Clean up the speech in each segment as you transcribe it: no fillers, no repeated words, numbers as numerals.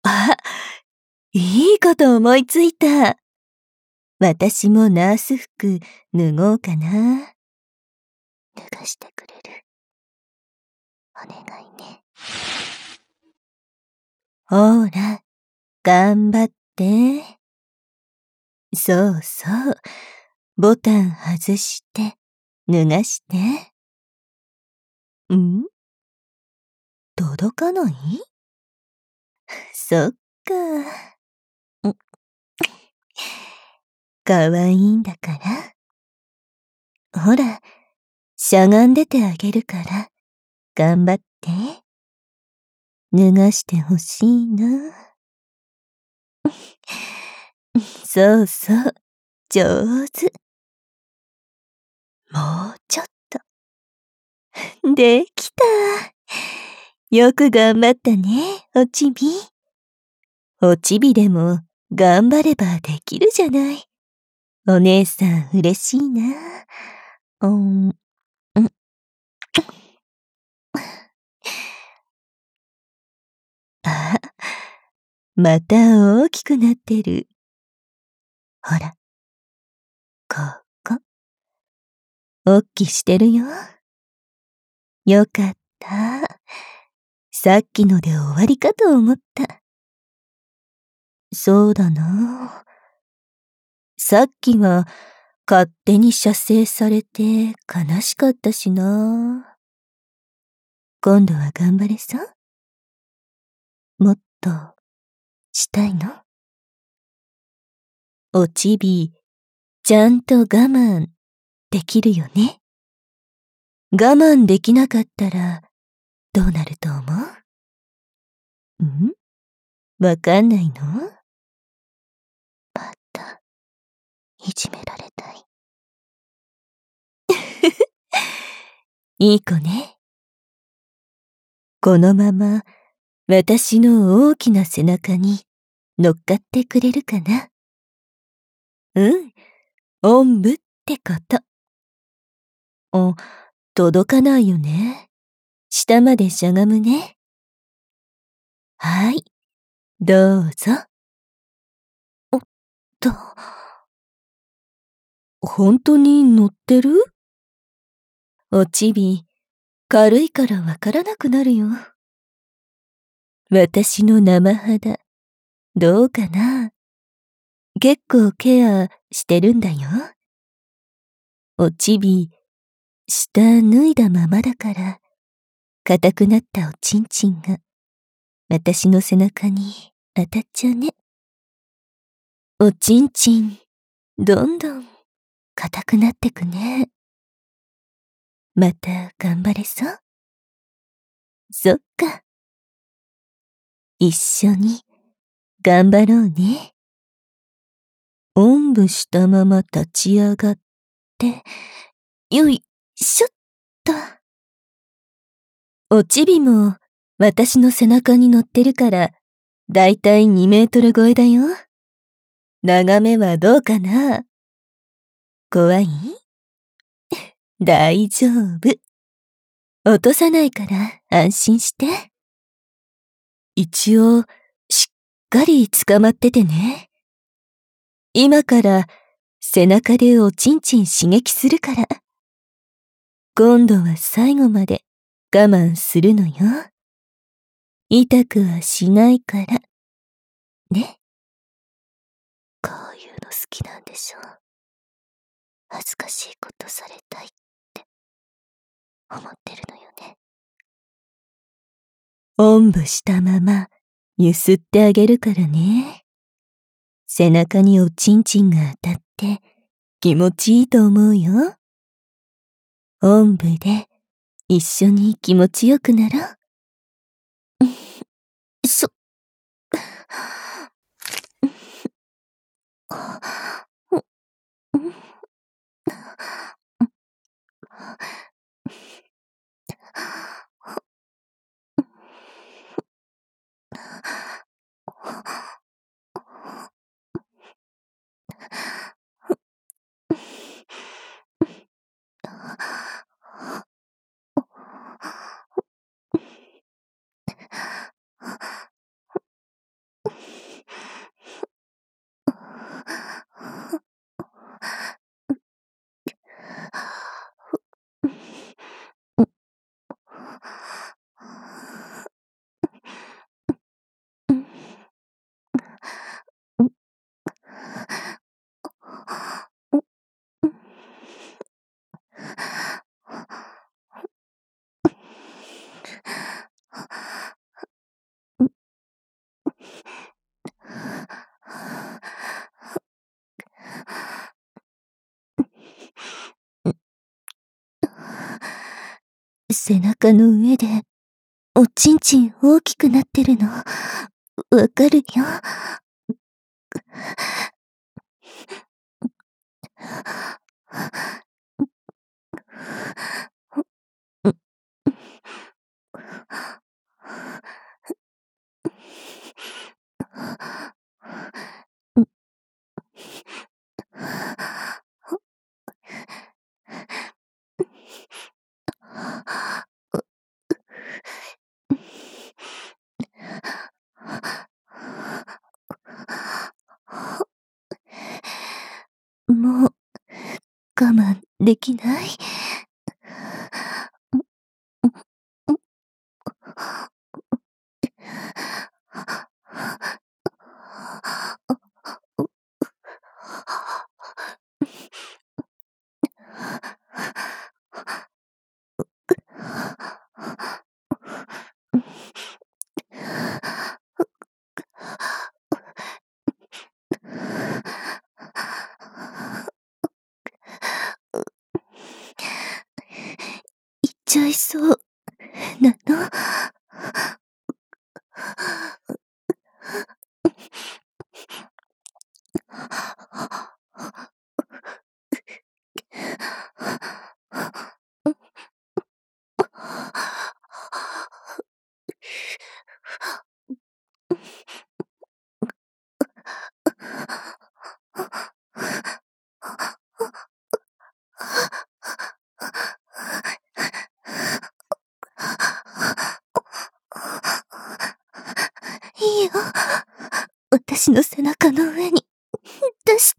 あ、いいこと思いついた。私もナース服脱ごうかな。 脱がしてくれる？お願いね。 ほら、頑張って。そうそう。ボタン外して、脱がして。ん？届かない？そっか。かわいいんだから。ほら、しゃがんでてあげるから、頑張って。脱がしてほしいな。そうそう、上手。もうちょっと。できた。よく頑張ったね、おちび。おちびでも頑張ればできるじゃない。お姉さん嬉しいな。あ、また大きくなってる。ほら、ここ。おっきしてるよ。よかった。さっきので終わりかと思った。そうだな。さっきは勝手に射精されて悲しかったしな。今度は頑張れさ。もっとしたいの？おちび、ちゃんと我慢できるよね。我慢できなかったらどうなると思う？わかんないの？ またいじめられたい。 いい子ね。このまま私の大きな背中に乗っかってくれるかな？おんぶってこと。届かないよね。下までしゃがむね。はい、どうぞ。 と、 本当に乗ってる？おちび、軽いからわからなくなるよ。私の生肌、どうかな？結構ケアしてるんだよ。おちび、下脱いだままだから、硬くなったおちんちんが、私の背中に当たっちゃうね。おちんちん、どんどん硬くなってくね。また頑張れそう？そっか。一緒に頑張ろうね。おんぶしたまま立ち上がって、よいしょっと。おちびも私の背中に乗ってるから、だいたい2メートル超えだよ。眺めはどうかな？怖い？大丈夫。落とさないから安心して。一応、しっかり捕まっててね。今から背中でおちんちん刺激するから。今度は最後まで我慢するのよ。痛くはしないから。ね。 こういうの好きなんでしょ？恥ずかしいことされたいって思ってるのよね。 おんぶしたままゆすってあげるからね。背中におちんちんが当たって気持ちいいと思うよ。おんぶで一緒に気持ちよくなろう。 そ背中の上でおちんちん大きくなってるのわかるよ。もう我慢できない。行っちゃいそうなの。いいよ。私の背中の上に出して。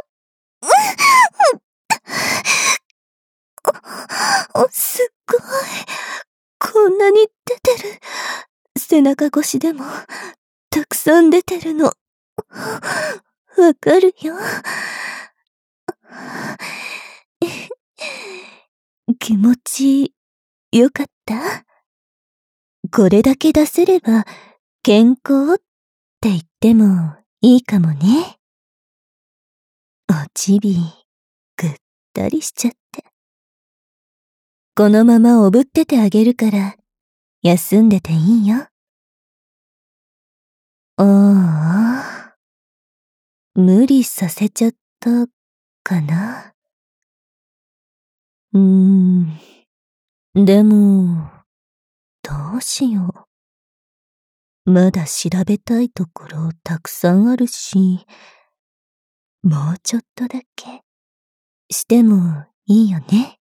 すっごい。こんなに出てる。背中越しでもたくさん出てるの。わかるよ。気持ちよかった？これだけ出せれば健康って言ってもいいかもね。おちびぐったりしちゃって。このままおぶっててあげるから休んでていいよ。ああ、無理させちゃったかな。でも、どうしよう。まだ調べたいところたくさんあるし、もうちょっとだけしてもいいよね。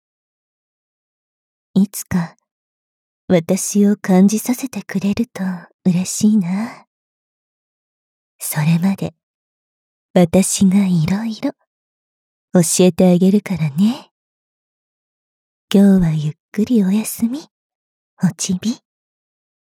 いつか私を感じさせてくれると嬉しいな。それまで私がいろいろ教えてあげるからね。今日はゆっくりおやすみ、おちび。